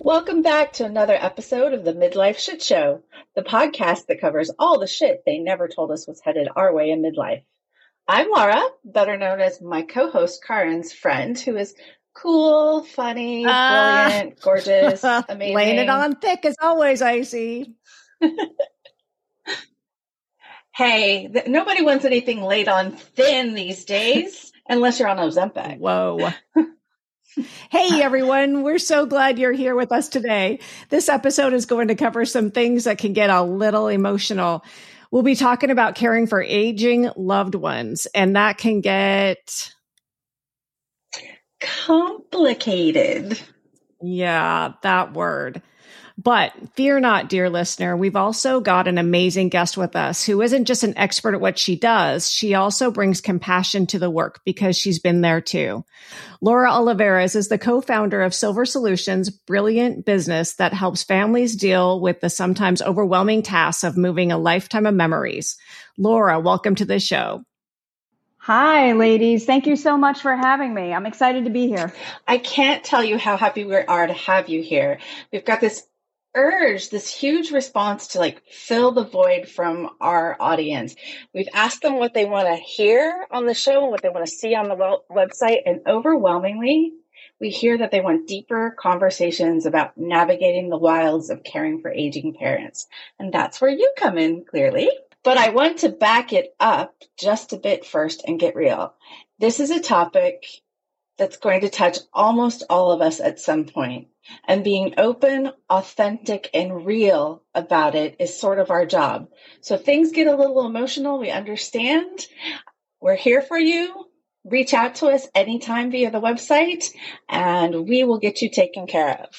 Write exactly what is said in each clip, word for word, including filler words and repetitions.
Welcome back to another episode of the Midlife Shit Show, the podcast that covers all the shit they never told us was headed our way in midlife. I'm Laura, better known as my co-host Karen's friend, who is cool, funny, Uh, brilliant, gorgeous, amazing. Laying it on thick as always, Icy. Hey, th- nobody wants anything laid on thin these days, unless you're on Ozempic. Whoa. Hey, everyone. We're so glad you're here with us today. This episode is going to cover some things that can get a little emotional. We'll be talking about caring for aging loved ones, and that can get complicated. Yeah, that word. But fear not, dear listener. We've also got an amazing guest with us who isn't just an expert at what she does. She also brings compassion to the work because she's been there too. Laura Olivares is the co-founder of Silver Solutions, brilliant business that helps families deal with the sometimes overwhelming tasks of moving a lifetime of memories. Laura, welcome to the show. Hi, ladies. Thank you so much for having me. I'm excited to be here. I can't tell you how happy we are to have you here. We've got this urge, this huge response to like fill the void from our audience. We've asked them what they want to hear on the show and what they want to see on the website. And overwhelmingly, we hear that they want deeper conversations about navigating the wilds of caring for aging parents. And that's where you come in, clearly. But I want to back it up just a bit first and get real. This is a topic that's going to touch almost all of us at some point. And being open, authentic, and real about it is sort of our job. So if things get a little emotional, we understand. We're here for you. Reach out to us anytime via the website, and we will get you taken care of.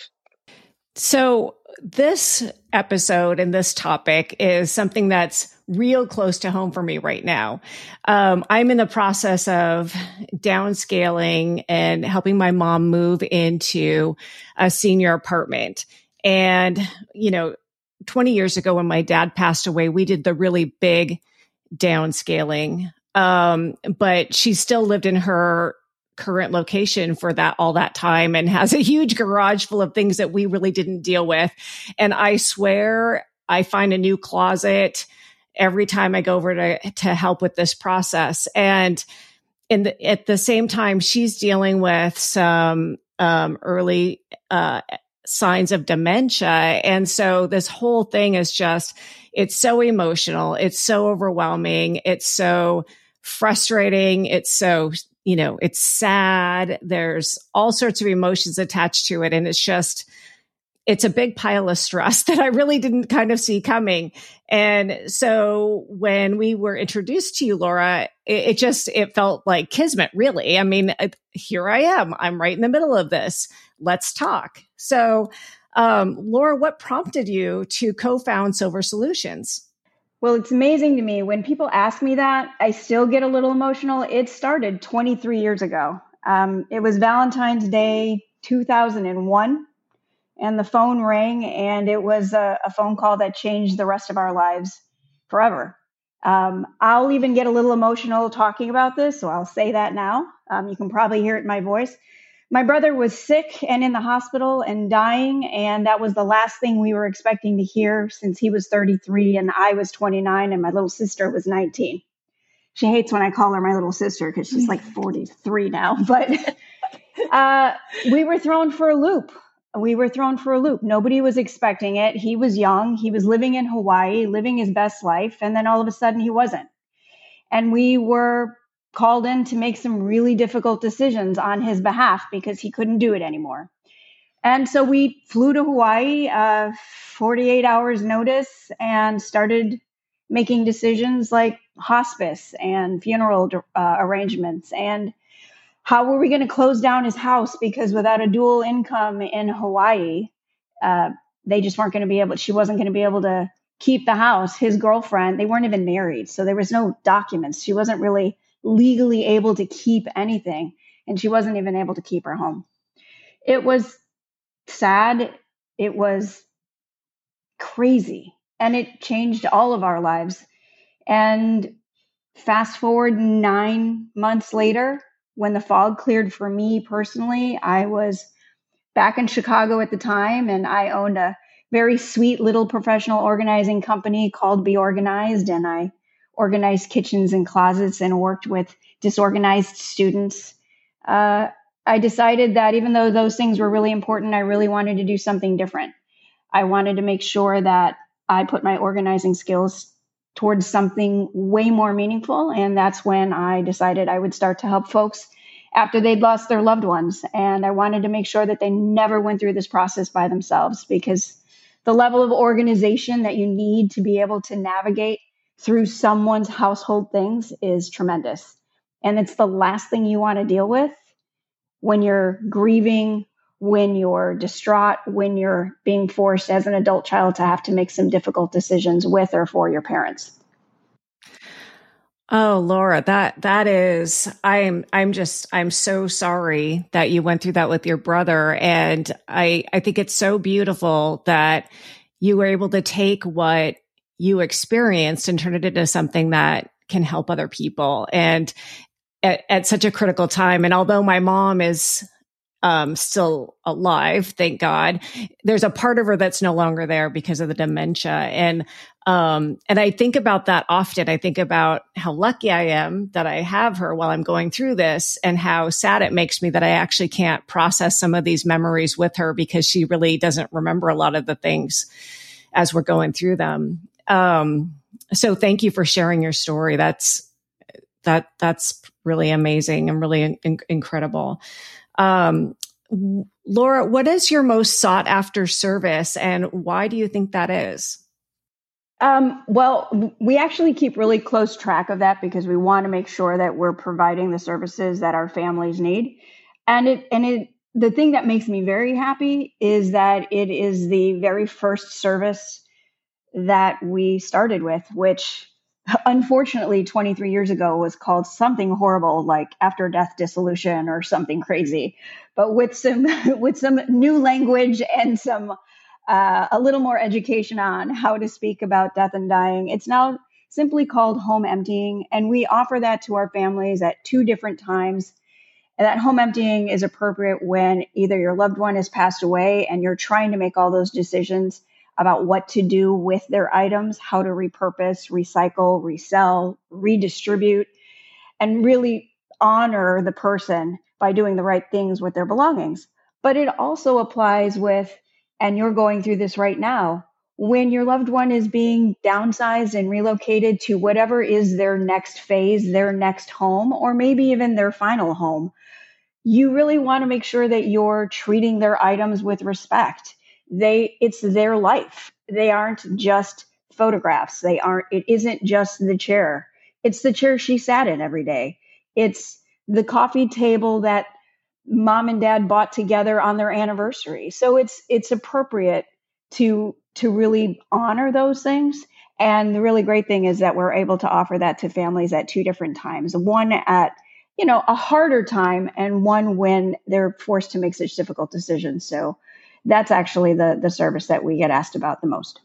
So this episode and this topic is something that's real close to home for me right now. Um, I'm in the process of downscaling and helping my mom move into a senior apartment. And, you know, twenty years ago when my dad passed away, we did the really big downscaling. Um, but she still lived in her current location for that all that time and has a huge garage full of things that we really didn't deal with. And I swear I find a new closet every time I go over to, to help with this process. And in the, at the same time, she's dealing with some um, early uh, signs of dementia. And so this whole thing is just, it's so emotional. It's so overwhelming. It's so frustrating. It's so, you know, it's sad. There's all sorts of emotions attached to it. And it's just, it's a big pile of stress that I really didn't kind of see coming. And so when we were introduced to you, Laura, it, it just, it felt like kismet, really. I mean, here I am. I'm right in the middle of this. Let's talk. So, um, Laura, what prompted you to co-found Silver Solutions? Well, it's amazing to me. When people ask me that, I still get a little emotional. It started twenty-three years ago. Um, it was Valentine's Day, two thousand one. And the phone rang, and it was a, a phone call that changed the rest of our lives forever. Um, I'll even get a little emotional talking about this, so I'll say that now. Um, you can probably hear it in my voice. My brother was sick and in the hospital and dying, and that was the last thing we were expecting to hear since he was thirty-three and I was twenty-nine and my little sister was nineteen. She hates when I call her my little sister because she's like forty-three now, but uh, we were thrown for a loop. We were thrown for a loop. Nobody was expecting it. He was young. He was living in Hawaii, living his best life. And then all of a sudden he wasn't. And we were called in to make some really difficult decisions on his behalf because he couldn't do it anymore. And so we flew to Hawaii, uh, forty-eight hours notice, and started making decisions like hospice and funeral uh, arrangements and how were we going to close down his house? Because without a dual income in Hawaii, uh, they just weren't going to be able, she wasn't going to be able to keep the house. His girlfriend, they weren't even married. So there was no documents. She wasn't really legally able to keep anything. And she wasn't even able to keep her home. It was sad. It was crazy. And it changed all of our lives. And fast forward nine months later, when the fog cleared for me personally, I was back in Chicago at the time, and I owned a very sweet little professional organizing company called Be Organized, and I organized kitchens and closets and worked with disorganized students. Uh, I decided that even though those things were really important, I really wanted to do something different. I wanted to make sure that I put my organizing skills towards something way more meaningful. And that's when I decided I would start to help folks after they'd lost their loved ones. And I wanted to make sure that they never went through this process by themselves, because the level of organization that you need to be able to navigate through someone's household things is tremendous. And it's the last thing you want to deal with when you're grieving, when you're distraught, when you're being forced as an adult child to have to make some difficult decisions with or for your parents. Oh, Laura, that that is, I'm I'm just I'm so sorry that you went through that with your brother. And I I think it's so beautiful that you were able to take what you experienced and turn it into something that can help other people. And at, at such a critical time. And although my mom is um, still alive, thank God, there's a part of her that's no longer there because of the dementia. And um, and I think about that often. I think about how lucky I am that I have her while I'm going through this, and how sad it makes me that I actually can't process some of these memories with her because she really doesn't remember a lot of the things as we're going through them. Um, so thank you for sharing your story. That's that that's really amazing and really in, incredible. Um, Laura, what is your most sought after service, and why do you think that is? Um, well, we actually keep really close track of that because we want to make sure that we're providing the services that our families need. And it, and it, the thing that makes me very happy is that it is the very first service that we started with, which unfortunately twenty-three years ago was called something horrible like after death dissolution or something crazy, but with some, with some new language and some Uh, a little more education on how to speak about death and dying. It's now simply called home emptying, and we offer that to our families at two different times. And that home emptying is appropriate when either your loved one has passed away and you're trying to make all those decisions about what to do with their items, how to repurpose, recycle, resell, redistribute, and really honor the person by doing the right things with their belongings. But it also applies with, and you're going through this right now, when your loved one is being downsized and relocated to whatever is their next phase, their next home, or maybe even their final home, you really want to make sure that you're treating their items with respect. They, it's their life. They aren't just photographs. They aren't, it isn't just the chair. It's the chair she sat in every day. It's the coffee table that mom and dad bought together on their anniversary. So it's it's appropriate to to really honor those things. And the really great thing is that we're able to offer that to families at two different times. One at, you know, a harder time, and one when they're forced to make such difficult decisions. So that's actually the the service that we get asked about the most.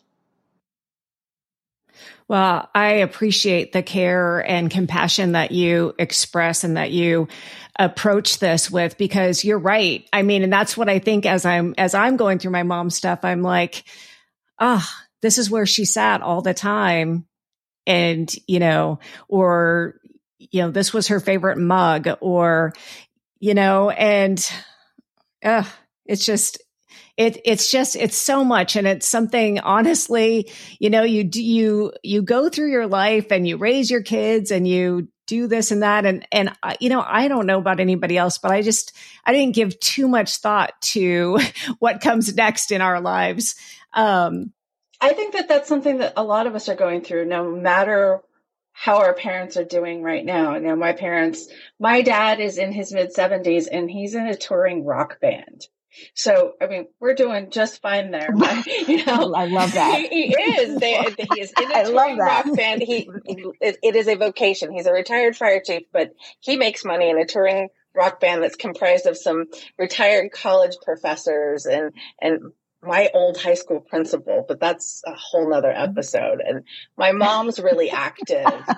Well, I appreciate the care and compassion that you express and that you approach this with, because you're right. I mean, and that's what I think as I'm, as I'm going through my mom's stuff, I'm like, ah, oh, this is where she sat all the time. And, you know, or, you know, this was her favorite mug, or, you know, and, uh, it's just, It, it's just, it's so much. And it's something, honestly, you know, you do, you, you go through your life and you raise your kids and you do this and that. And, and, you know, I don't know about anybody else, but I just, I didn't give too much thought to what comes next in our lives. Um, I think that that's something that a lot of us are going through, no matter how our parents are doing right now. You know, my parents, my dad is in his mid seventies and he's in a touring rock band. So, I mean, we're doing just fine there. But, you know, I love that. He, he is. They, he is in a touring rock band. He, it, it is a vocation. He's a retired fire chief, but he makes money in a touring rock band that's comprised of some retired college professors and, and my old high school principal. But that's a whole nother episode. And my mom's really active.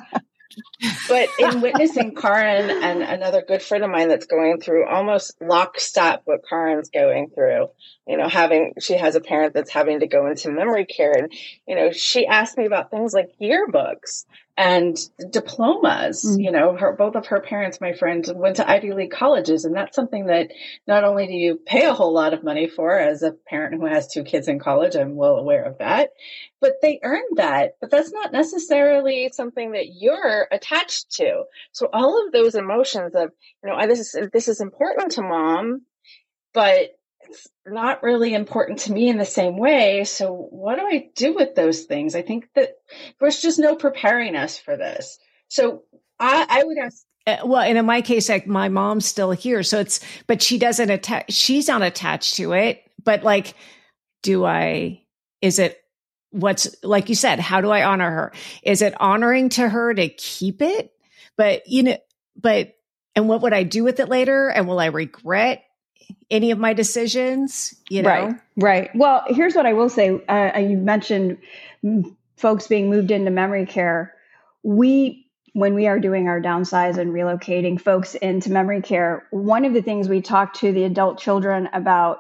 But in witnessing Karin and another good friend of mine that's going through almost lockstep what Karin's going through, you know, having, she has a parent that's having to go into memory care. And, you know, she asked me about things like yearbooks and diplomas. Mm-hmm. You know, her, both of her parents, my friend, went to Ivy League colleges. And that's something that not only do you pay a whole lot of money for as a parent who has two kids in college, I'm well aware of that, but they earned that. But that's not necessarily something that you're attached to. So all of those emotions of, you know, this is, this is important to mom, but it's not really important to me in the same way. So what do I do with those things? I think that there's just no preparing us for this. So I, I would ask. Uh, well, and in my case, like my mom's still here. So it's, but she doesn't attach, she's not attached to it. But like, do I, is it, what's, like you said, how do I honor her? Is it honoring to her to keep it? But, you know, but, and what would I do with it later? And will I regret any of my decisions? You know? Right. Right. Well, here's what I will say. Uh, you mentioned folks being moved into memory care. We, when we are doing our downsize and relocating folks into memory care, one of the things we talk to the adult children about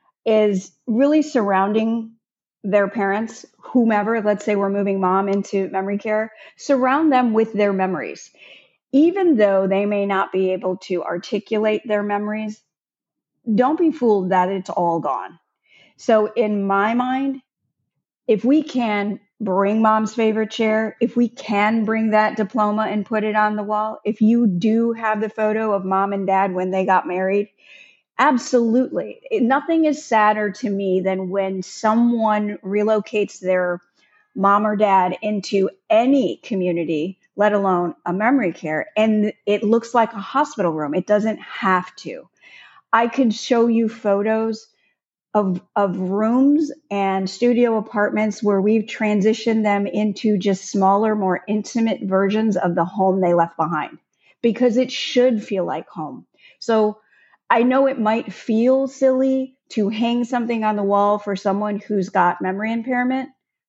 is really surrounding their parents, whomever, let's say we're moving mom into memory care, surround them with their memories. Even though they may not be able to articulate their memories, don't be fooled that it's all gone. So in my mind, if we can bring mom's favorite chair, if we can bring that diploma and put it on the wall, if you do have the photo of mom and dad when they got married, absolutely. Nothing is sadder to me than when someone relocates their mom or dad into any community, let alone a memory care, and it looks like a hospital room. It doesn't have to. I could show you photos of, of rooms and studio apartments where we've transitioned them into just smaller, more intimate versions of the home they left behind, because it should feel like home. So I know it might feel silly to hang something on the wall for someone who's got memory impairment.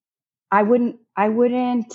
I wouldn't, I wouldn't,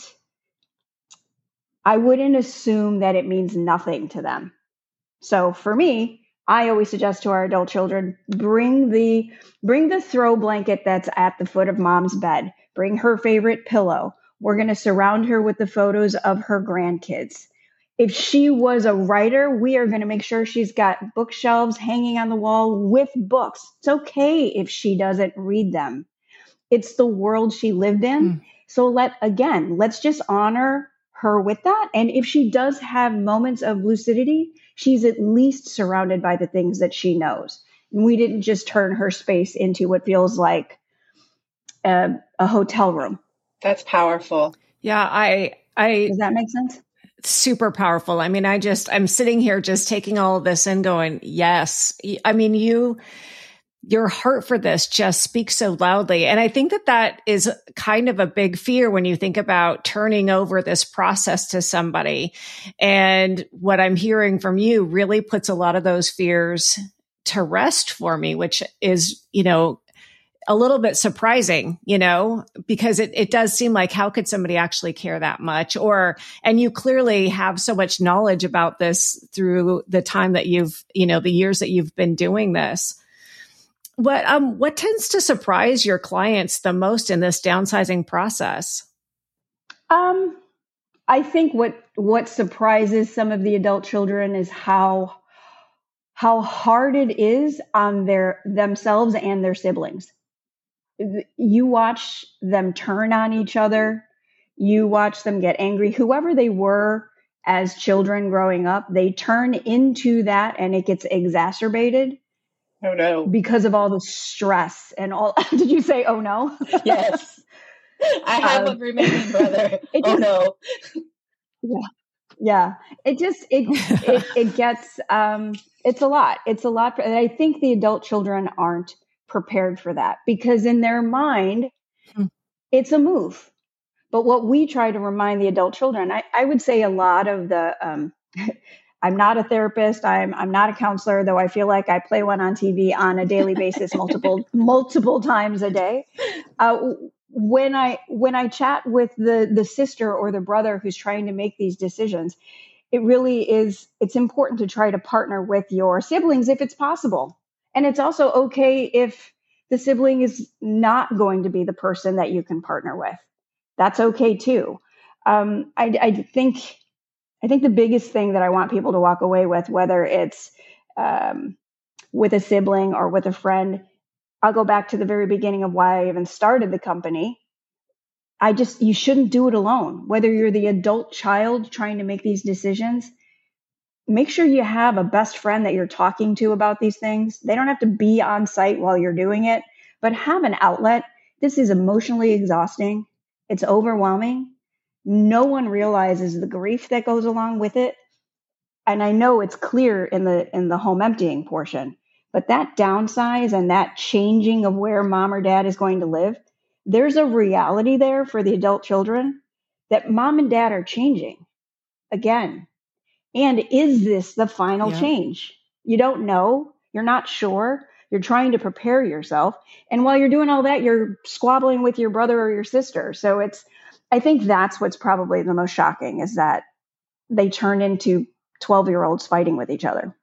I wouldn't assume that it means nothing to them. So for me, I always suggest to our adult children, bring the, bring the throw blanket that's at the foot of mom's bed, bring her favorite pillow. We're going to surround her with the photos of her grandkids. If she was a writer, we are going to make sure she's got bookshelves hanging on the wall with books. It's okay if she doesn't read them. It's the world she lived in. Mm. So let, again, let's just honor her with that. And if she does have moments of lucidity, she's at least surrounded by the things that she knows. And we didn't just turn her space into what feels like a, a hotel room. That's powerful. Yeah. I, I, does that make sense? Super powerful. I mean, I just, I'm sitting here just taking all of this and going, yes. I mean, you, your heart for this just speaks so loudly. And I think that that is kind of a big fear when you think about turning over this process to somebody. And what I'm hearing from you really puts a lot of those fears to rest for me, which is, you know, a little bit surprising, you know, because it, it does seem like, how could somebody actually care that much? Or, and you clearly have so much knowledge about this through the time that you've, you know, the years that you've been doing this. What, um, what tends to surprise your clients the most in this downsizing process? Um, I think what, what surprises some of the adult children is how, how hard it is on their, themselves and their siblings. You watch them turn on each other. You watch them get angry. Whoever they were as children growing up, they turn into that, and it gets exacerbated. Oh no. Because of all the stress and all. Did you say, oh no? Yes. I have um, a remaining brother. It oh just, no. Yeah. Yeah. It just, it, it, it gets, um, it's a lot. It's a lot. For, and I think the adult children aren't prepared for that, because in their mind, hmm. it's a move. But what we try to remind the adult children, I, I would say a lot of the, um, I'm not a therapist. I'm, I'm not a counselor, though I feel like I play one on T V on a daily basis, multiple, multiple times a day. Uh, when I when I chat with the the sister or the brother who's trying to make these decisions, it really is, it's important to try to partner with your siblings if it's possible. And it's also okay if the sibling is not going to be the person that you can partner with. That's okay too. Um, I, I think I think the biggest thing that I want people to walk away with, whether it's um, with a sibling or with a friend, I'll go back to the very beginning of why I even started the company. I just, you shouldn't do it alone. Whether you're the adult child trying to make these decisions, make sure you have a best friend that you're talking to about these things. They don't have to be on site while you're doing it, but have an outlet. This is emotionally exhausting. It's overwhelming. No one realizes the grief that goes along with it. And I know it's clear in the in the home emptying portion, but that downsize and that changing of where mom or dad is going to live, there's a reality there for the adult children that mom and dad are changing again. And is this the final Yeah. change? You don't know. You're not sure. You're trying to prepare yourself. And while you're doing all that, you're squabbling with your brother or your sister. So it's, I think that's what's probably the most shocking, is that they turn into twelve year olds fighting with each other.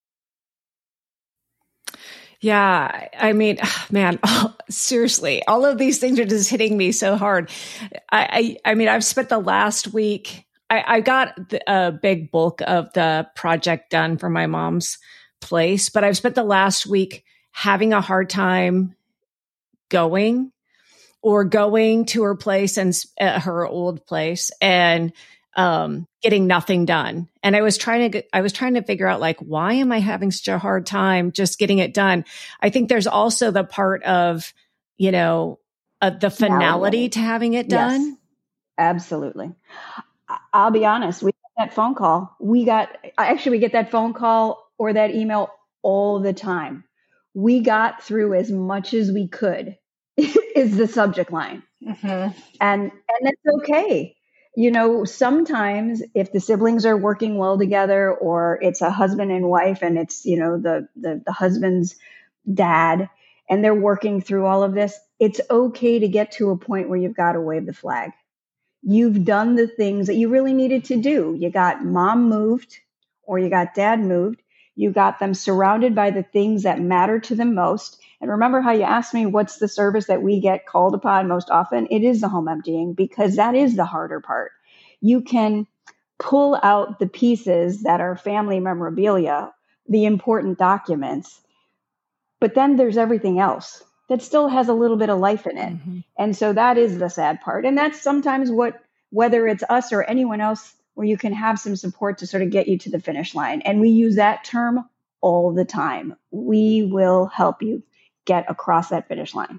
Yeah. I mean, man, seriously, all of these things are just hitting me so hard. I, I, I mean, I've spent the last week, I, I got a big bulk of the project done for my mom's place, but I've spent the last week having a hard time going or going to her place and uh, her old place and um, getting nothing done. And I was trying to, I was trying to figure out, like, why am I having such a hard time just getting it done? I think there's also the part of, you know, uh, the finality to having it done. Yes, absolutely. I'll be honest. We got that phone call. We got, actually, we get that phone call or that email all the time. We got through as much as we could is the subject line. Mm-hmm. And, and that's okay. You know, sometimes if the siblings are working well together, or it's a husband and wife and it's, you know, the, the, the husband's dad, and they're working through all of this, it's okay to get to a point where you've got to wave the flag. You've done the things that you really needed to do. You got mom moved, or you got dad moved. You got them surrounded by the things that matter to them most. And remember how you asked me, what's the service that we get called upon most often? It is the home emptying, because that is the harder part. You can pull out the pieces that are family memorabilia, the important documents, but then there's everything else that still has a little bit of life in it. Mm-hmm. And so that is the sad part. And that's sometimes what, whether it's us or anyone else, where you can have some support to sort of get you to the finish line. And we use that term all the time. We will help you get across that finish line.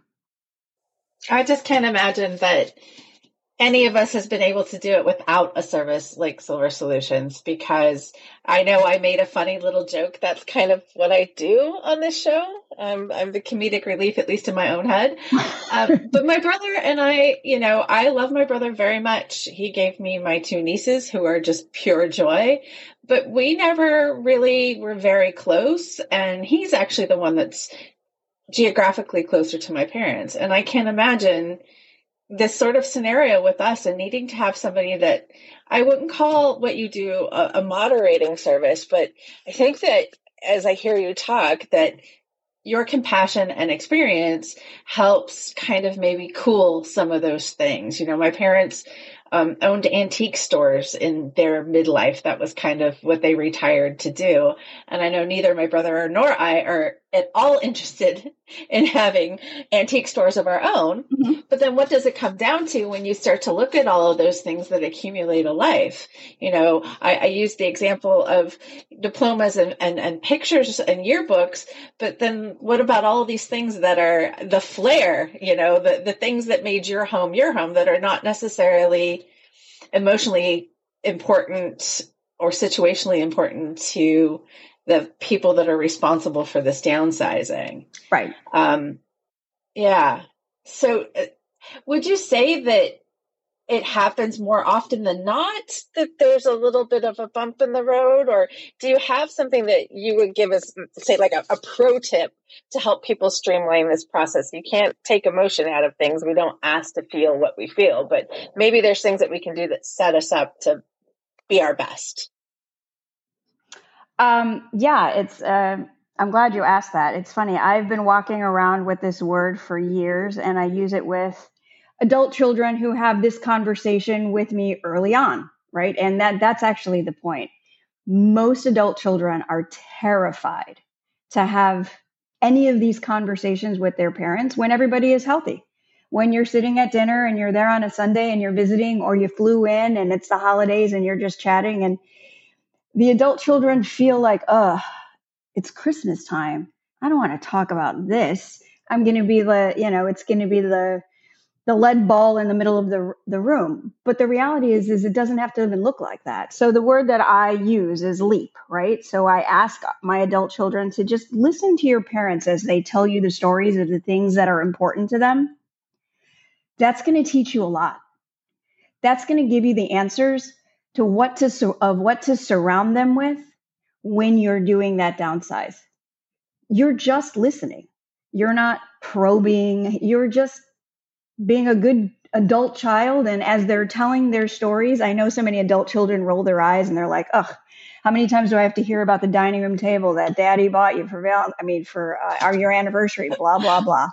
I just can't imagine that any of us has been able to do it without a service like Silver Solutions, because I know I made a funny little joke. That's kind of what I do on this show. Um, I'm the comedic relief, at least in my own head. Um, but my brother and I, you know, I love my brother very much. He gave me my two nieces, who are just pure joy, but we never really were very close. And he's actually the one that's geographically closer to my parents. And I can't imagine this sort of scenario with us, and needing to have somebody that I wouldn't call what you do a, a moderating service, but I think that as I hear you talk, that your compassion and experience helps kind of maybe cool some of those things. You know, my parents um, owned antique stores in their midlife. That was kind of what they retired to do. And I know neither my brother nor I are at all interested in having antique stores of our own. Mm-hmm. But then what does it come down to when you start to look at all of those things that accumulate a life? You know, I, I use the example of diplomas and, and, and pictures and yearbooks, but then what about all of these things that are the flair, you know, the, the things that made your home your home, that are not necessarily emotionally important or situationally important to the people that are responsible for this downsizing. Right. Um, yeah. So uh, would you say that it happens more often than not that there's a little bit of a bump in the road? Or do you have something that you would give us, say, like a, a pro tip to help people streamline this process? You can't take emotion out of things. We don't ask to feel what we feel, but maybe there's things that we can do that set us up to be our best. Um, yeah, it's, uh, I'm glad you asked that. It's funny. I've been walking around with this word for years, and I use it with adult children who have this conversation with me early on, right? And that that's actually the point. Most adult children are terrified to have any of these conversations with their parents when everybody is healthy. When you're sitting at dinner and you're there on a Sunday and you're visiting, or you flew in and it's the holidays and you're just chatting, and the adult children feel like, oh, it's Christmas time. I don't want to talk about this. I'm going to be the, you know, it's going to be the the lead ball in the middle of the the room. But the reality is, is it doesn't have to even look like that. So the word that I use is leap, right? So I ask my adult children to just listen to your parents as they tell you the stories of the things that are important to them. That's going to teach you a lot. That's going to give you the answers to what to of what to surround them with when you're doing that downsize. You're just listening. You're not probing. You're just being a good adult child. And as they're telling their stories, I know so many adult children roll their eyes and they're like, ugh, how many times do I have to hear about the dining room table that daddy bought you for, val- I mean, for uh, our, your anniversary, blah, blah, blah.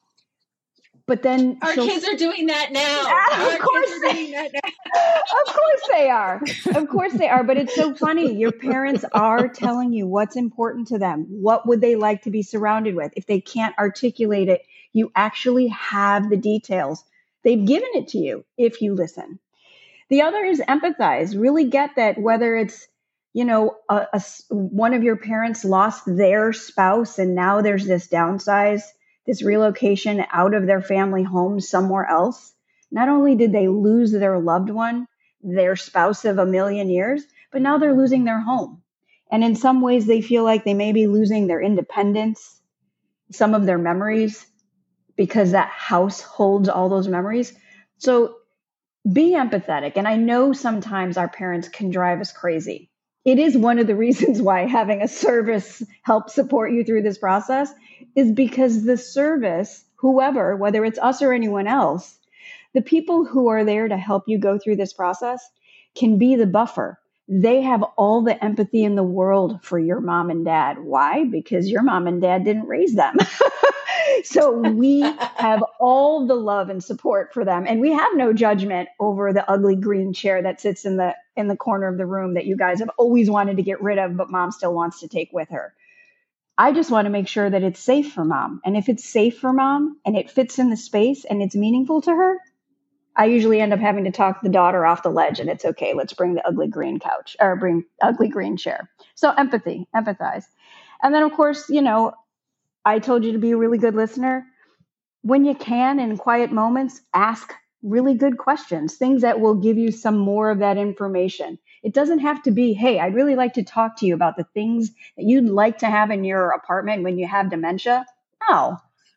But then our kids are doing that now. Of our course, kids are doing that now. Of course they are. Of course they are. But it's so funny. Your parents are telling you what's important to them. What would they like to be surrounded with? If they can't articulate it, you actually have the details. They've given it to you if you listen. The other is empathize. Really get that whether it's, you know, a, a, one of your parents lost their spouse and now there's this downsize, this relocation out of their family home somewhere else. Not only did they lose their loved one, their spouse of a million years, but now they're losing their home. And in some ways, they feel like they may be losing their independence, some of their memories, because that house holds all those memories. So be empathetic. And I know sometimes our parents can drive us crazy. It is one of the reasons why having a service helps support you through this process, is because the service, whoever, whether it's us or anyone else, the people who are there to help you go through this process can be the buffer. They have all the empathy in the world for your mom and dad. Why? Because your mom and dad didn't raise them. So we have all the love and support for them. And we have no judgment over the ugly green chair that sits in the in the corner of the room that you guys have always wanted to get rid of, but mom still wants to take with her. I just want to make sure that it's safe for mom. And if it's safe for mom and it fits in the space and it's meaningful to her, I usually end up having to talk the daughter off the ledge, and it's okay. Let's bring the ugly green couch or bring ugly green chair. So empathy, empathize. And then of course, you know, I told you to be a really good listener. When you can, in quiet moments, ask really good questions, things that will give you some more of that information. It doesn't have to be, hey, I'd really like to talk to you about the things that you'd like to have in your apartment when you have dementia. No.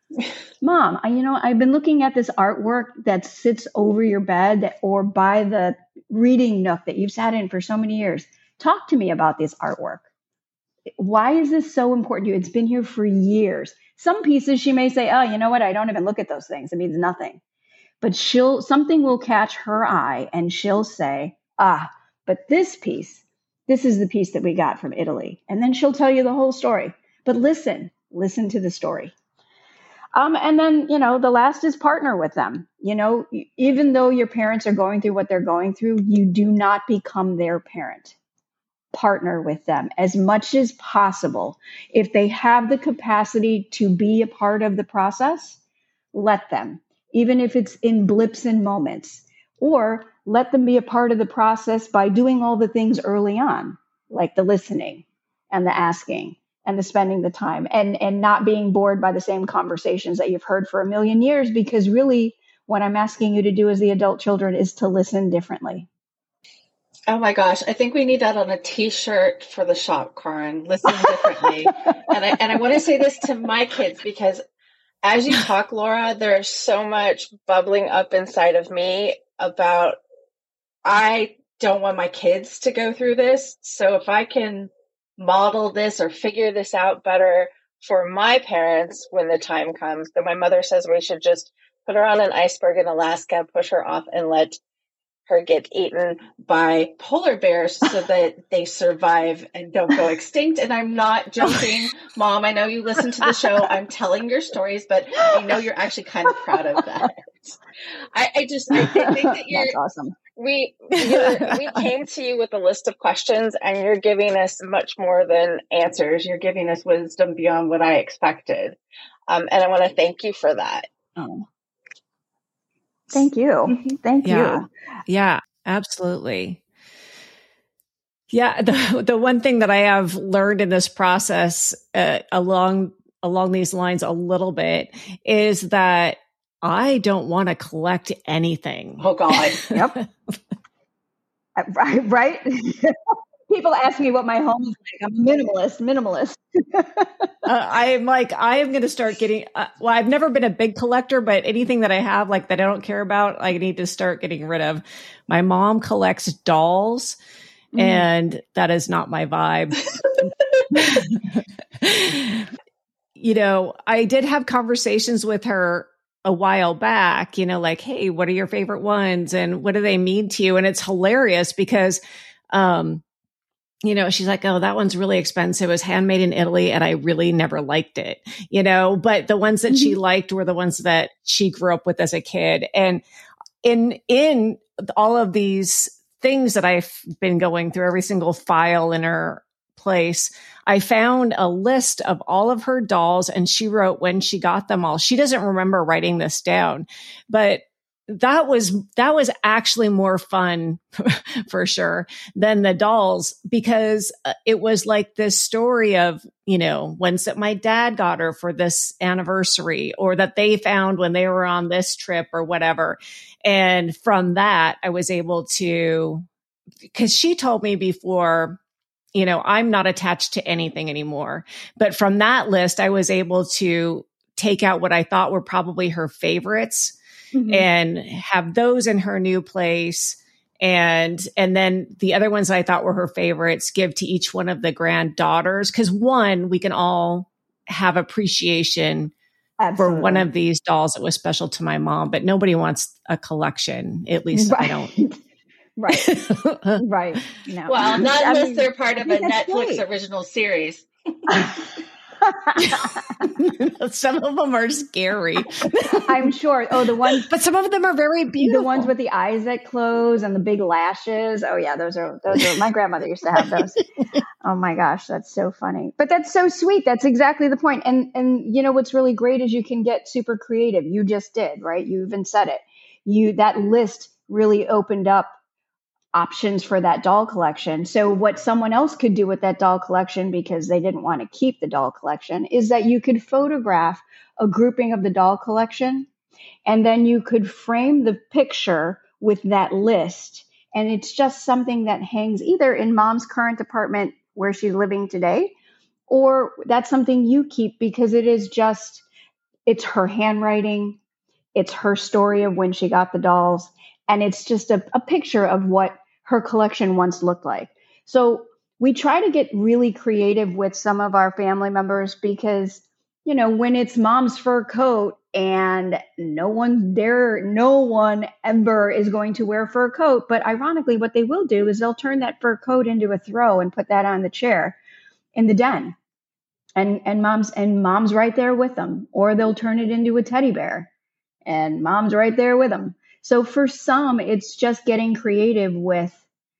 Mom, I, you know, I've been looking at this artwork that sits over your bed or by the reading nook that you've sat in for so many years. Talk to me about this artwork. Why is this so important to you? It's been here for years. Some pieces she may say, oh, you know what? I don't even look at those things. It means nothing. But she'll, something will catch her eye and she'll say, ah, but this piece, this is the piece that we got from Italy. And then she'll tell you the whole story. But listen, listen to the story. Um, and then, you know, the last is partner with them. You know, even though your parents are going through what they're going through, you do not become their parent. Partner with them as much as possible. If they have the capacity to be a part of the process, let them, even if it's in blips and moments, or let them be a part of the process by doing all the things early on, like the listening and the asking and the spending the time and, and not being bored by the same conversations that you've heard for a million years, because really what I'm asking you to do as the adult children is to listen differently. Oh my gosh, I think we need that on a t-shirt for the shop, Karin. Listen differently. and I and I want to say this to my kids, because as you talk, Laura, there's so much bubbling up inside of me. about, I don't want my kids to go through this. So if I can model this or figure this out better for my parents when the time comes, then my mother says we should just put her on an iceberg in Alaska, push her off, and let her get eaten by polar bears so that they survive and don't go extinct. And I'm not joking, Mom. I know you listen to the show. I'm telling your stories, but I know you're actually kind of proud of that. I, I just I, I think that you're That's awesome. We you're, we came to you with a list of questions, and you're giving us much more than answers. You're giving us wisdom beyond what I expected, um, and I want to thank you for that. Oh. Thank you. Thank yeah. you. Yeah, absolutely. Yeah. The, the one thing that I have learned in this process uh, along, along these lines a little bit is that I don't want to collect anything. Oh God. Yep. Right. Right. People ask me what my home is like. I'm a minimalist, minimalist. uh, I'm like, I am going to start getting, uh, well, I've never been a big collector, but anything that I have, like that I don't care about, I need to start getting rid of. My mom collects dolls, mm. and that is not my vibe. You know, I did have conversations with her a while back, you know, like, hey, what are your favorite ones? And what do they mean to you? And it's hilarious because, um, you know, she's like, oh, that one's really expensive. It was handmade in Italy and I really never liked it, you know, but the ones that mm-hmm. she liked were the ones that she grew up with as a kid. And in, in all of these things that I've been going through, every single file in her place, I found a list of all of her dolls, and she wrote when she got them all. She doesn't remember writing this down, but that was, that was actually more fun for sure than the dolls, because it was like this story of, you know, ones that my dad got her for this anniversary, or that they found when they were on this trip or whatever. And from that, I was able to, because she told me before, you know, I'm not attached to anything anymore. But from that list, I was able to take out what I thought were probably her favorites, mm-hmm. and have those in her new place. And, and then the other ones I thought were her favorites, give to each one of the granddaughters. Cause one, we can all have appreciation Absolutely. For one of these dolls that was special to my mom, but nobody wants a collection. At least right. I don't. Right. Right. No. Well, not unless I mean, they're part of a Netflix great. Original series. Some of them are scary. I'm sure. Oh, the ones, but some of them are very beautiful. The ones with the eyes that close and the big lashes. Oh yeah, those are those are. My grandmother used to have those. Oh my gosh, that's so funny. But that's so sweet. That's exactly the point. And and you know what's really great is you can get super creative. You just did, right? You even said it. You that list really opened up options for that doll collection. So what someone else could do with that doll collection, because they didn't want to keep the doll collection, is that you could photograph a grouping of the doll collection, and then you could frame the picture with that list. And it's just something that hangs either in mom's current apartment where she's living today, or that's something you keep because it is just, it's her handwriting. It's her story of when she got the dolls. And it's just a, a picture of what her collection once looked like. So we try to get really creative with some of our family members because, you know, when it's mom's fur coat and no one dare, no one ever is going to wear a fur coat. But ironically, what they will do is they'll turn that fur coat into a throw and put that on the chair in the den. And, and mom's, and mom's right there with them, or they'll turn it into a teddy bear and mom's right there with them. So for some, it's just getting creative with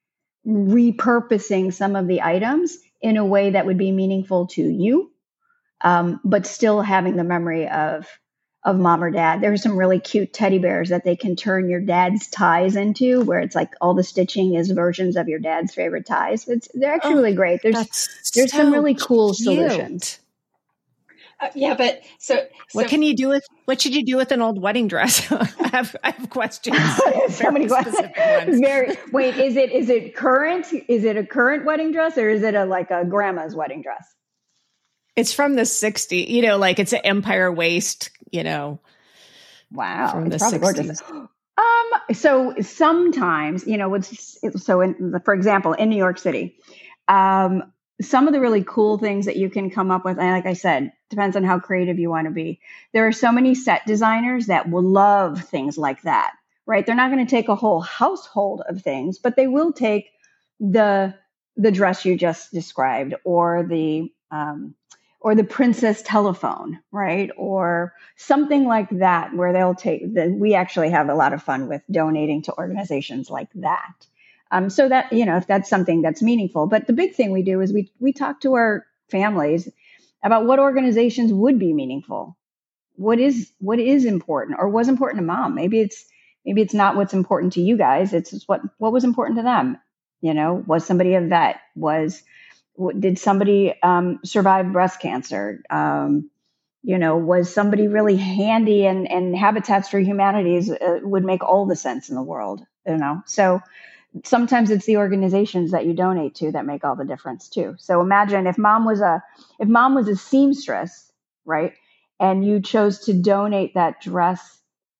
repurposing some of the items in a way that would be meaningful to you, um, but still having the memory of of mom or dad. There's some really cute teddy bears that they can turn your dad's ties into, where it's like all the stitching is versions of your dad's favorite ties. It's they're actually oh, really great. There's there's so some really cool cute. solutions. Uh, yeah, but so, so what can you do with what should you do with an old wedding dress? I have I have questions. So many questions. Very wait, is it is it current? Is it a current wedding dress, or is it a like a grandma's wedding dress? It's from the sixties. You know, like it's an empire waist. You know, wow, from it's the probably sixties. gorgeous. Um, so sometimes, you know, what's so in, for example, in New York City, um, some of the really cool things that you can come up with, and like I said, depends on how creative you want to be. There are so many set designers that will love things like that, right? They're not going to take a whole household of things, but they will take the the dress you just described, or the um, or the princess telephone, right? Or something like that, where they'll take the, we actually have a lot of fun with donating to organizations like that. Um, so that, you know, if that's something that's meaningful. But the big thing we do is we, we talk to our families about what organizations would be meaningful. What is, what is important, or was important to mom? Maybe it's, maybe it's not what's important to you guys. It's what, what was important to them. You know, was somebody a vet? Was, Did somebody um, survive breast cancer? Um, you know, was somebody really handy, and, and Habitats for Humanities uh, would make all the sense in the world, you know? So sometimes it's the organizations that you donate to that make all the difference too. So imagine if mom was a, if mom was a seamstress, right? And you chose to donate that dress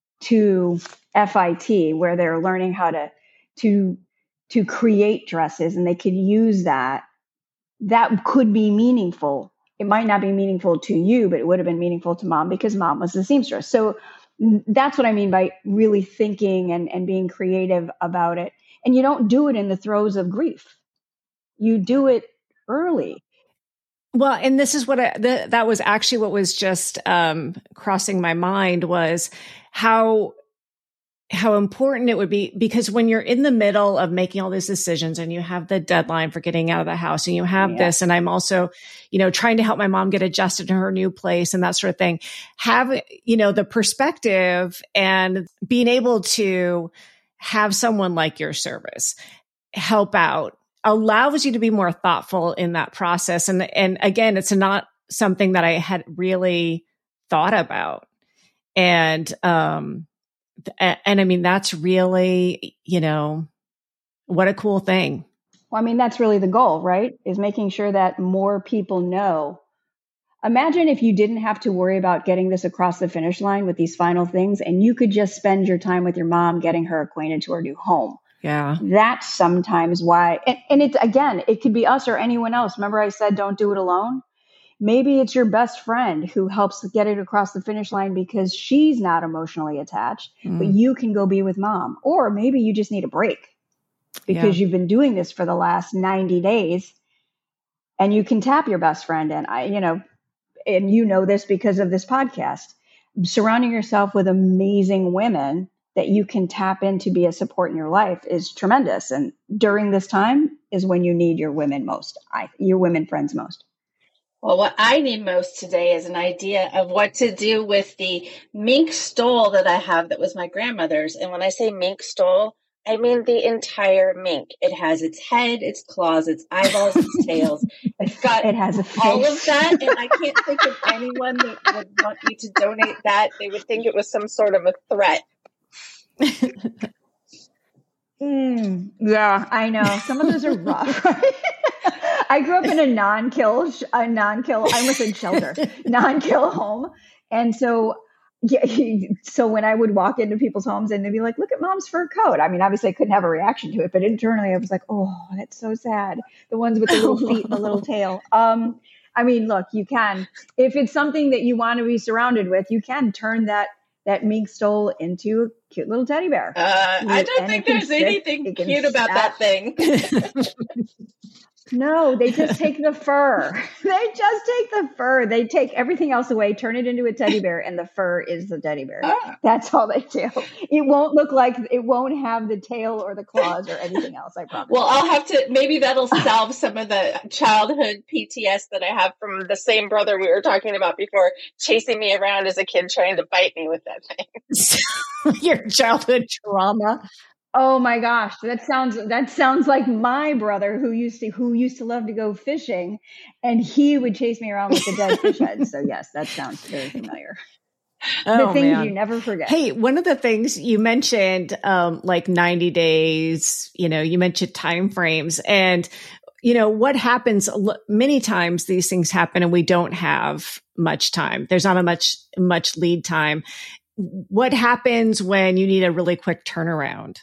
to F I T, where they're learning how to, to, to create dresses, and they could use that. That could be meaningful. It might not be meaningful to you, but it would have been meaningful to mom because mom was the seamstress. So that's what I mean by really thinking and, and being creative about it. And you don't do it in the throes of grief. You do it early. Well, and this is what I, the, that was actually what was just um, crossing my mind, was how how important it would be, because when you're in the middle of making all these decisions and you have the deadline for getting out of the house, and you have yeah. this, and I'm also, you know, trying to help my mom get adjusted to her new place and that sort of thing, have, you know, the perspective and being able to have someone like your service help out allows you to be more thoughtful in that process. And, and again, it's not something that I had really thought about. And, um, And, and I mean, that's really, you know, what a cool thing. Well, I mean, that's really the goal, right? Is making sure that more people know. Imagine if you didn't have to worry about getting this across the finish line with these final things, and you could just spend your time with your mom getting her acquainted to her new home. Yeah. That's sometimes why, and, and it's, again, it could be us or anyone else. Remember I said, don't do it alone. Maybe it's your best friend who helps get it across the finish line because she's not emotionally attached, mm. but you can go be with mom. Or maybe you just need a break because yeah. you've been doing this for the last ninety days, and you can tap your best friend. And I, you know, and you know this because of this podcast, surrounding yourself with amazing women that you can tap in to be a support in your life is tremendous. And during this time is when you need your women most, I, your women friends most. Well, what I need most today is an idea of what to do with the mink stole that I have that was my grandmother's. And when I say mink stole, I mean the entire mink. It has its head, its claws, its eyeballs, its tails. It's got it has a all of that. And I can't think of anyone that would want me to donate that. They would think it was some sort of a threat. mm, yeah, I know. Some of those are rough, right? I grew up in a non-kill, a non-kill, I almost said shelter, non-kill home. And so, yeah, so when I would walk into people's homes and they'd be like, look at mom's fur coat. I mean, obviously I couldn't have a reaction to it, but internally I was like, oh, that's so sad. The ones with the little feet and the little tail. Um, I mean, look, you can, if it's something that you want to be surrounded with, you can turn that that mink stole into a cute little teddy bear. Uh, I don't think there's sit, anything cute about that thing. No, they just take the fur. They just take the fur. They take everything else away, turn it into a teddy bear, and the fur is the teddy bear. Ah. That's all they do. It won't look like, it won't have the tail or the claws or anything else, I promise. Well, I'll have to, maybe that'll solve some of the childhood P T S that I have from the same brother we were talking about before, chasing me around as a kid trying to bite me with that thing. Your childhood trauma. Oh my gosh, that sounds that sounds like my brother who used to who used to love to go fishing, and he would chase me around with the dead fish head. So yes, that sounds very familiar. Oh, the things man. You never forget. Hey, one of the things you mentioned, um, like ninety days, you know, you mentioned time frames, and you know what happens. Many times these things happen, and we don't have much time. There's not a much much lead time. what happens when you need a really quick turnaround?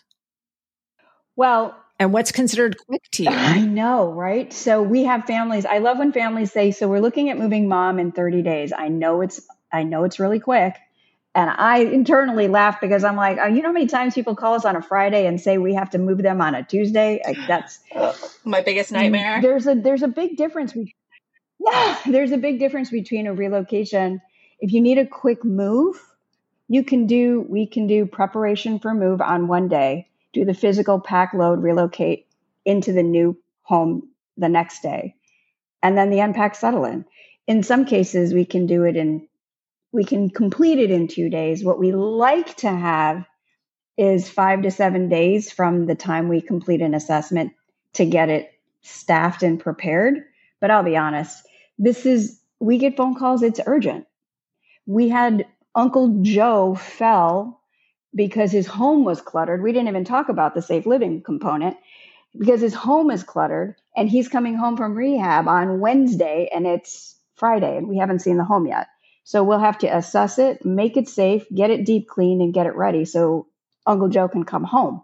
Well, and what's considered quick to you? I know, right? So we have families. I love when families say, so we're looking at moving mom in thirty days. I know it's, I know it's really quick. And I internally laugh because I'm like, oh, you know how many times people call us on a Friday and say we have to move them on a Tuesday? Like that's oh, my biggest nightmare. There's a, there's a big difference. Between, yeah, there's a big difference between a relocation. If you need a quick move, you can do, we can do preparation for move on one day, do the physical pack load, relocate into the new home the next day, and then the unpack settle in. In some cases, we can do it in, we can complete it in two days. What we like to have is five to seven days from the time we complete an assessment to get it staffed and prepared. But I'll be honest, this is, we get phone calls, it's urgent. We had Uncle Joe fell because his home was cluttered. We didn't even talk about the safe living component because his home is cluttered and he's coming home from rehab on Wednesday and it's Friday and we haven't seen the home yet. So we'll have to assess it, make it safe, get it deep cleaned and get it ready so Uncle Joe can come home.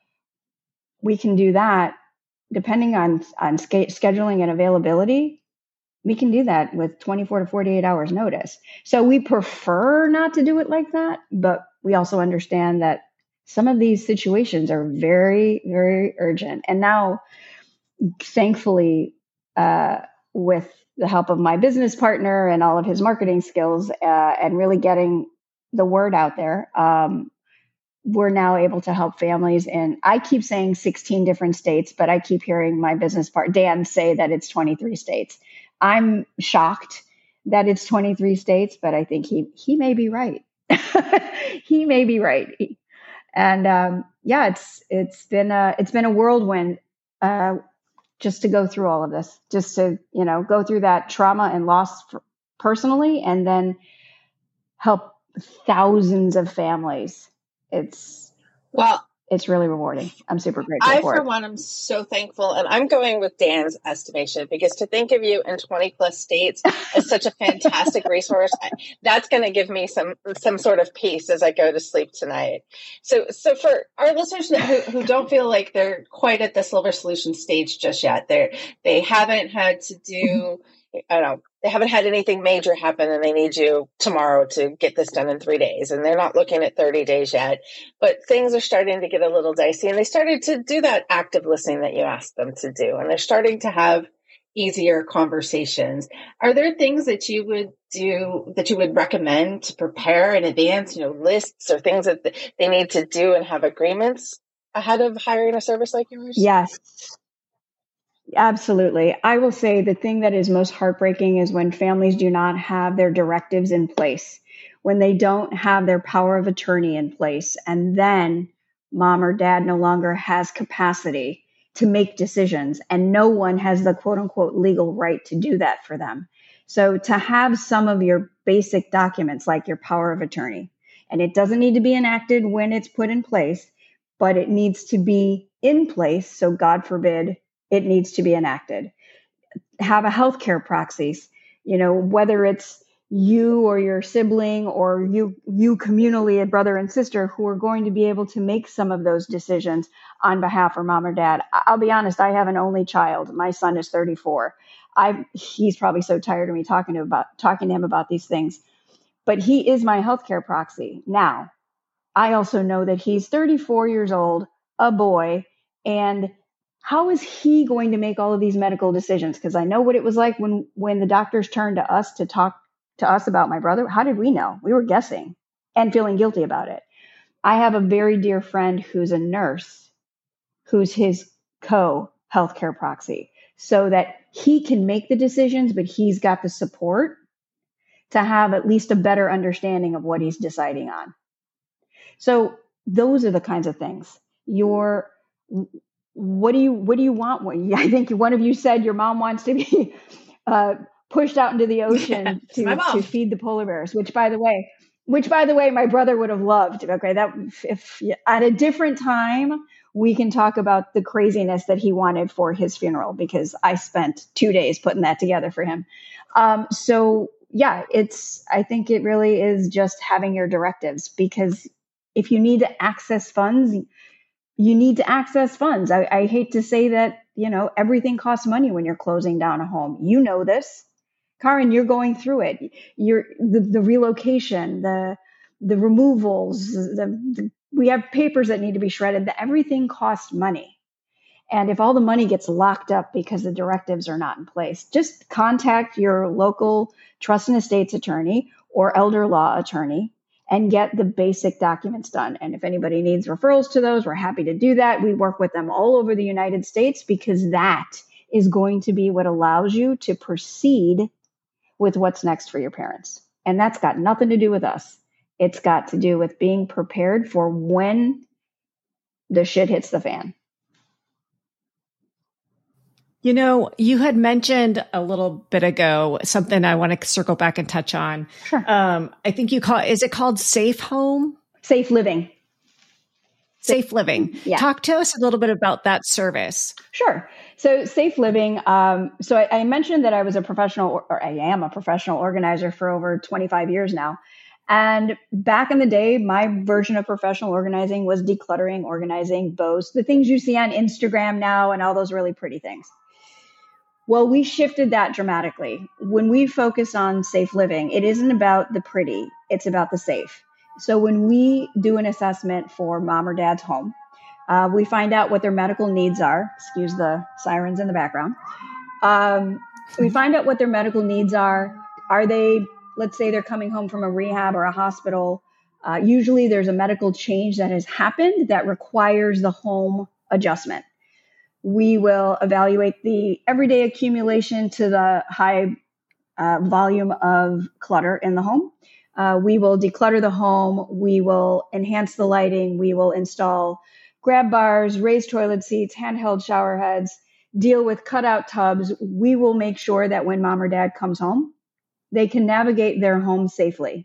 We can do that depending on, on sk- scheduling and availability. We can do that with twenty-four to forty-eight hours notice. So we prefer not to do it like that, but we also understand that some of these situations are very, very urgent. And now, thankfully, uh, with the help of my business partner and all of his marketing skills uh, and really getting the word out there, um, we're now able to help families in, I keep saying sixteen different states, but I keep hearing my business partner, Dan, say that it's twenty-three states. I'm shocked that it's twenty-three states, but I think he, he may be right. He may be right. And, um, yeah, it's, it's been a, it's been a whirlwind, uh, just to go through all of this, just to, you know, go through that trauma and loss personally, and then help thousands of families. It's, well, it's really rewarding. I'm super grateful I, for for it. one, am so thankful. And I'm going with Dan's estimation because to think of you in twenty plus states is such a fantastic resource. That's going to give me some, some sort of peace as I go to sleep tonight. So, so for our listeners who, who don't feel like they're quite at the Silver Solution stage just yet, they're, they haven't had to do, I don't know, they haven't had anything major happen and they need you tomorrow to get this done in three days. And they're not looking at thirty days yet, but things are starting to get a little dicey and they started to do that active listening that you asked them to do. And they're starting to have easier conversations. Are there things that you would do that you would recommend to prepare in advance, you know, lists or things that they need to do and have agreements ahead of hiring a service like yours? Yes. Absolutely. I will say the thing that is most heartbreaking is when families do not have their directives in place, when they don't have their power of attorney in place, and then mom or dad no longer has capacity to make decisions, and no one has the quote unquote legal right to do that for them. So to have some of your basic documents like your power of attorney, and it doesn't need to be enacted when it's put in place, but it needs to be in place. So God forbid, it needs to be enacted. Have a healthcare proxy, you know, whether it's you or your sibling or you, you communally, a brother and sister who are going to be able to make some of those decisions on behalf of mom or dad. I'll be honest, I have an only child. My son is thirty-four. I he's probably so tired of me talking to about talking to him about these things, but he is my healthcare proxy. Now, I also know that he's thirty-four years old, a boy, and how is he going to make all of these medical decisions? Because I know what it was like when, when the doctors turned to us to talk to us about my brother. How did we know? We were guessing and feeling guilty about it. I have a very dear friend who's a nurse, who's his co-healthcare proxy, so that he can make the decisions, but he's got the support to have at least a better understanding of what he's deciding on. So those are the kinds of things. Your What do you what do you want? I think one of you said your mom wants to be uh, pushed out into the ocean yeah, to, to feed the polar bears, which by the way, which by the way, my brother would have loved. Okay, that if at a different time we can talk about the craziness that he wanted for his funeral because I spent two days putting that together for him. Um, so yeah, it's, I think it really is just having your directives, because if you need to access funds, you need to access funds. I, I hate to say that, you know, everything costs money when you're closing down a home. You know this, Karen, you're going through it. You're the, the relocation, the, the removals, the, the, we have papers that need to be shredded. The, everything costs money. And if all the money gets locked up because the directives are not in place, just contact your local trust and estates attorney or elder law attorney and get the basic documents done. And if anybody needs referrals to those, we're happy to do that. We work with them all over the United States, because that is going to be what allows you to proceed with what's next for your parents. And that's got nothing to do with us. It's got to do with being prepared for when the shit hits the fan. You know, you had mentioned a little bit ago something I want to circle back and touch on. Sure. Um, I think you call is it called Safe Home? Safe Living. Safe Living. Yeah. Talk to us a little bit about that service. Sure. So Safe Living. Um, so I, I mentioned that I was a professional, or I am a professional organizer for over twenty-five years now. And back in the day, my version of professional organizing was decluttering, organizing, bows, the things you see on Instagram now and all those really pretty things. Well, we shifted that dramatically. When we focus on safe living, it isn't about the pretty, it's about the safe. So when we do an assessment for mom or dad's home, uh, we find out what their medical needs are. Excuse the sirens in the background. Um, we find out what their medical needs are. Are they, let's say they're coming home from a rehab or a hospital. Uh, usually there's a medical change that has happened that requires the home adjustment. We will evaluate the everyday accumulation to the high uh, volume of clutter in the home. Uh, we will declutter the home. We will enhance the lighting. We will install grab bars, raised toilet seats, handheld shower heads, deal with cutout tubs. We will make sure that when mom or dad comes home, they can navigate their home safely.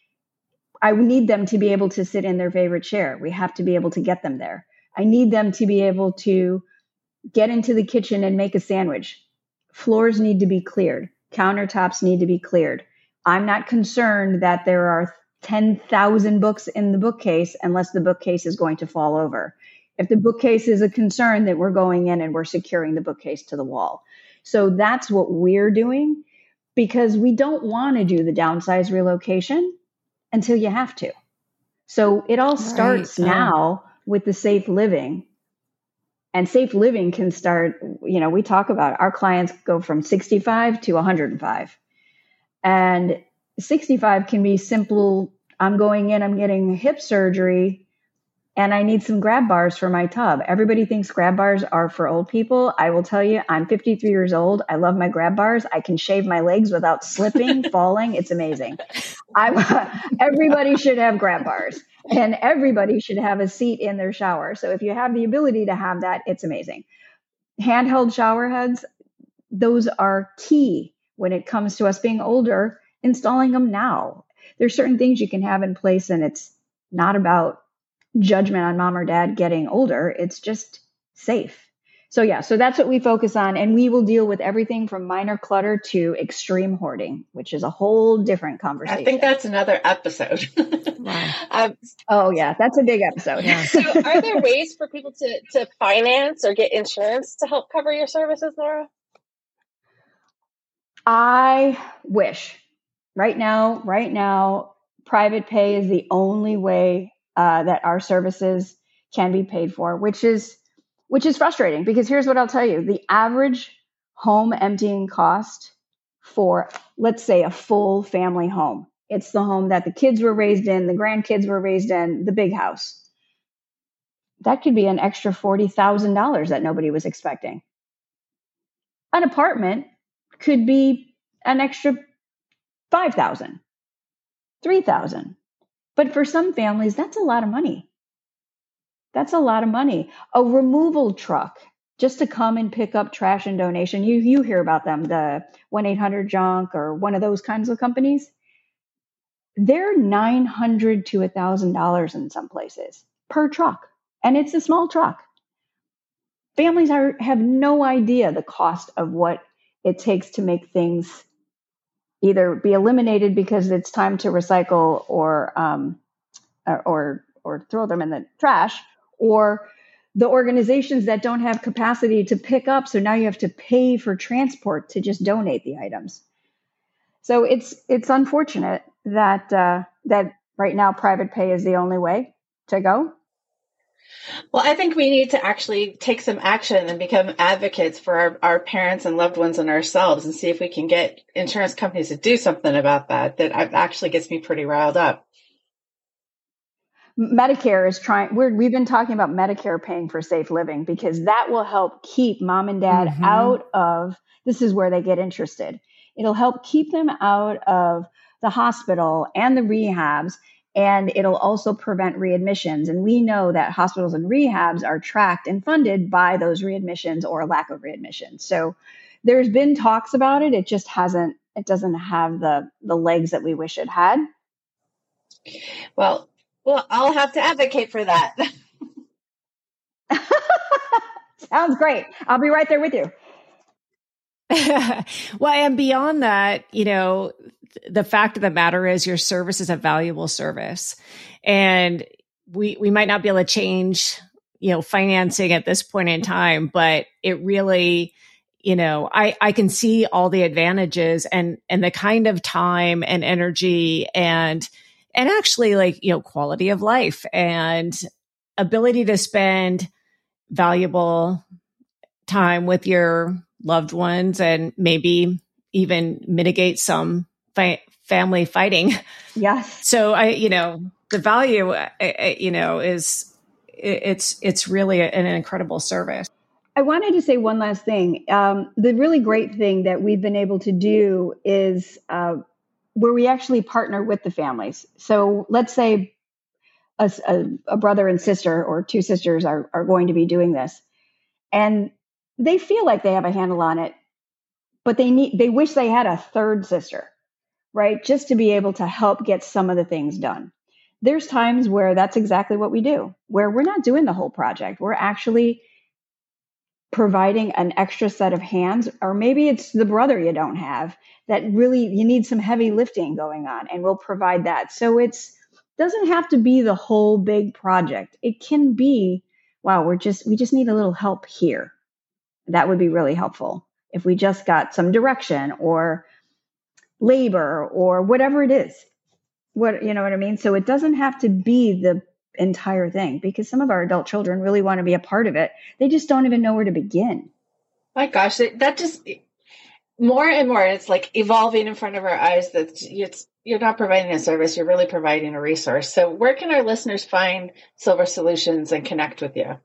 I need them to be able to sit in their favorite chair. We have to be able to get them there. I need them to be able to get into the kitchen and make a sandwich. Floors need to be cleared. Countertops need to be cleared. I'm not concerned that there are ten thousand books in the bookcase unless the bookcase is going to fall over. If the bookcase is a concern, that we're going in and we're securing the bookcase to the wall. So that's what we're doing, because we don't want to do the downsize relocation until you have to. So it all starts right. now with the safe living. And safe living can start, you know, we talk about our clients go from sixty-five to one hundred five. And sixty-five can be simple. I'm going in, I'm getting hip surgery, and I need some grab bars for my tub. Everybody thinks grab bars are for old people. I will tell you, I'm fifty-three years old. I love my grab bars. I can shave my legs without slipping, falling. It's amazing. I, everybody should have grab bars. And everybody should have a seat in their shower. So if you have the ability to have that, it's amazing. Handheld shower heads, those are key when it comes to us being older, installing them now. There's certain things you can have in place, and it's not about judgment on mom or dad getting older. It's just safe. So yeah, so that's what we focus on. And we will deal with everything from minor clutter to extreme hoarding, which is a whole different conversation. I think that's another episode. Wow. um, oh yeah, that's a big episode. Yeah. So are there ways for people to, to finance or get insurance to help cover your services, Laura? I wish. Right now, right now, private pay is the only way uh, that our services can be paid for, which is which is frustrating, because here's what I'll tell you. The average home emptying cost for, let's say, a full family home. It's the home that the kids were raised in, the grandkids were raised in, the big house. That could be an extra forty thousand dollars that nobody was expecting. An apartment could be an extra five thousand dollars, three thousand dollars. But for some families, that's a lot of money. That's a lot of money. A removal truck just to come and pick up trash and donation. You you hear about them, the one eight hundred junk or one of those kinds of companies. They're nine hundred dollars to one thousand dollars in some places per truck. And it's a small truck. Families are have no idea the cost of what it takes to make things either be eliminated because it's time to recycle or um, or, or or throw them in the trash, or the organizations that don't have capacity to pick up, so now you have to pay for transport to just donate the items. So it's it's unfortunate that uh, that right now private pay is the only way to go. Well, I think we need to actually take some action and become advocates for our, our parents and loved ones and ourselves, and see if we can get insurance companies to do something about that. That actually gets me pretty riled up. Medicare is trying, we're, we've been talking about Medicare paying for safe living, because that will help keep mom and dad mm-hmm. out of, this is where they get interested. It'll help keep them out of the hospital and the rehabs, and it'll also prevent readmissions. And we know that hospitals and rehabs are tracked and funded by those readmissions or lack of readmissions. So there's been talks about it. It just hasn't, it doesn't have the, the legs that we wish it had. Well, Well, I'll have to advocate for that. Sounds great. I'll be right there with you. Well, and beyond that, you know, the fact of the matter is your service is a valuable service. And we we might not be able to change, you know, financing at this point in time, but it really, you know, I, I can see all the advantages and and the kind of time and energy and And actually, like, you know, quality of life and ability to spend valuable time with your loved ones and maybe even mitigate some fi- family fighting. Yes. So I, you know, the value, uh, you know, is it's it's really an incredible service. I wanted to say one last thing. Um, the really great thing that we've been able to do is uh, where we actually partner with the families. So let's say a, a, a brother and sister or two sisters are, are going to be doing this, and they feel like they have a handle on it, but they need, they wish they had a third sister, right? Just to be able to help get some of the things done. There's times where that's exactly what we do, where we're not doing the whole project. We're actually providing an extra set of hands, or maybe it's the brother you don't have that really you need some heavy lifting going on, and we'll provide that. So it's doesn't have to be the whole big project. It can be, wow, we're just we just need a little help here. That would be really helpful if we just got some direction or labor or whatever it is. What, you know what I mean? So it doesn't have to be the entire thing, because some of our adult children really want to be a part of it. They just don't even know where to begin. My gosh, that just more and more, it's like evolving in front of our eyes that it's, you're not providing a service, you're really providing a resource. So where can our listeners find Silver Solutions and connect with you?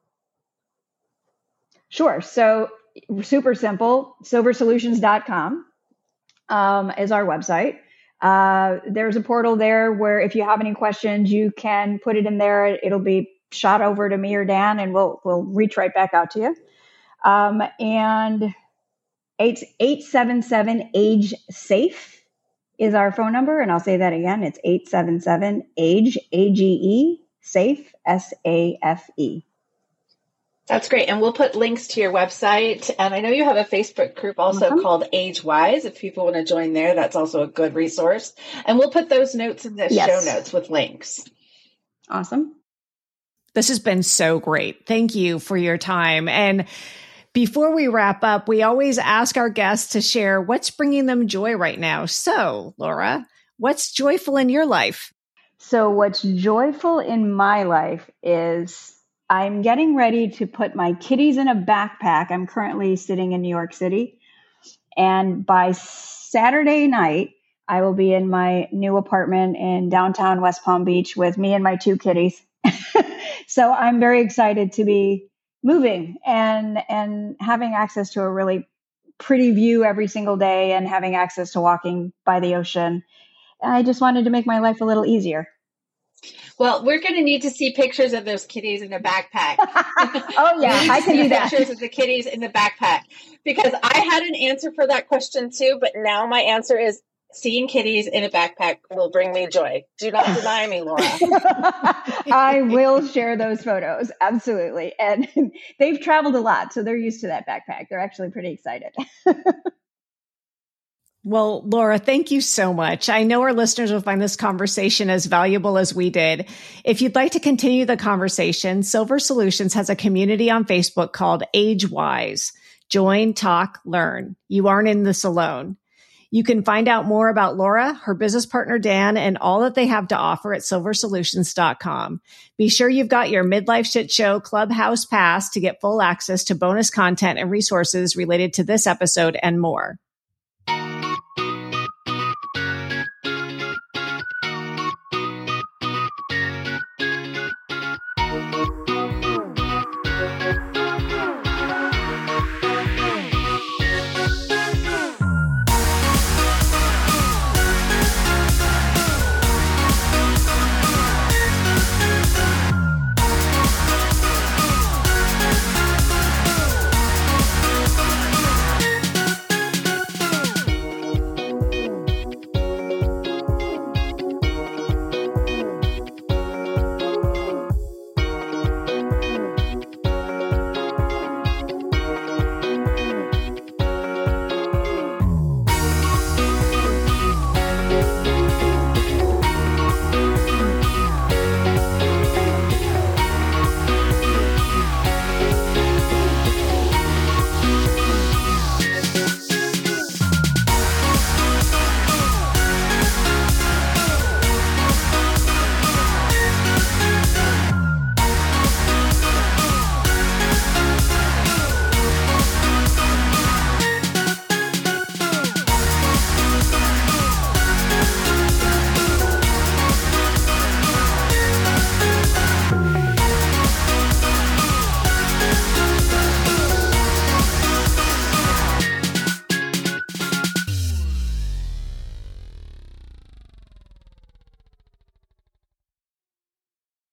Sure. So super simple, silver solutions dot com um, is our website. Uh, there's a portal there where if you have any questions, you can put it in there. It'll be shot over to me or Dan, and we'll we'll reach right back out to you. Um, and it's eight seven seven age safe is our phone number. And I'll say that again. It's eight seven seven age, A G E, safe, S A F E. That's great. And we'll put links to your website. And I know you have a Facebook group also mm-hmm. called Age Wise. If people want to join there, that's also a good resource. And we'll put those notes in the yes. show notes with links. Awesome. This has been so great. Thank you for your time. And before we wrap up, we always ask our guests to share what's bringing them joy right now. So, Laura, what's joyful in your life? So what's joyful in my life is I'm getting ready to put my kitties in a backpack. I'm currently sitting in New York City. And by Saturday night, I will be in my new apartment in downtown West Palm Beach with me and my two kitties. So I'm very excited to be moving and, and having access to a really pretty view every single day and having access to walking by the ocean. And I just wanted to make my life a little easier. Well, we're going to need to see pictures of those kitties in the backpack. Oh, yeah, I can do that. Pictures of the kitties in the backpack. Because I had an answer for that question too, but now my answer is seeing kitties in a backpack will bring me joy. Do not deny me, Laura. I will share those photos. Absolutely. And they've traveled a lot, so they're used to that backpack. They're actually pretty excited. Well, Laura, thank you so much. I know our listeners will find this conversation as valuable as we did. If you'd like to continue the conversation, Silver Solutions has a community on Facebook called AgeWise. Join, talk, learn. You aren't in this alone. You can find out more about Laura, her business partner, Dan, and all that they have to offer at silver solutions dot com. Be sure you've got your Midlife Shit Show Clubhouse Pass to get full access to bonus content and resources related to this episode and more.